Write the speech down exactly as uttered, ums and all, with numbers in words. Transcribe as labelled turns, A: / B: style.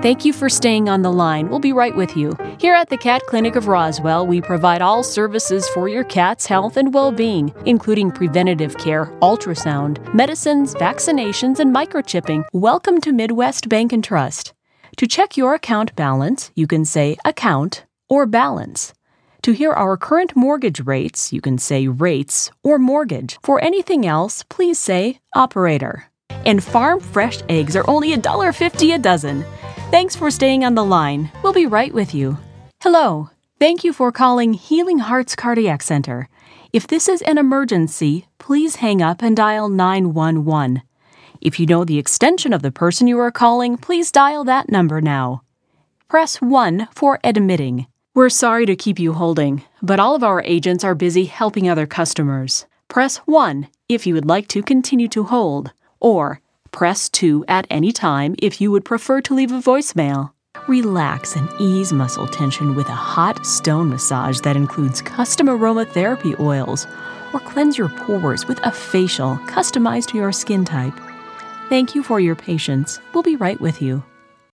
A: Thank you for staying on the line. We'll be right with you. Here at the Cat Clinic of Roswell, we provide all services for your cat's health and well-being, including preventative care, ultrasound, medicines, vaccinations, and microchipping. Welcome to Midwest Bank and Trust. To check your account balance, you can say account or balance. To hear our current mortgage rates, you can say rates or mortgage. For anything else, please say operator. And farm fresh eggs are only one dollar fifty a dozen. Thanks for staying on the line. We'll be right with you. Hello. Thank you for calling Healing Hearts Cardiac Center. If this is an emergency, please hang up and dial nine one one. If you know the extension of the person you are calling, please dial that number now. Press one for admitting. We're sorry to keep you holding, but all of our agents are busy helping other customers. Press one if you would like to continue to hold, or press two at any time if you would prefer to leave a voicemail. Relax and ease muscle tension with a hot stone massage that includes custom aromatherapy oils, or cleanse your pores with a facial customized to your skin type. Thank you for your patience. We'll be right with you.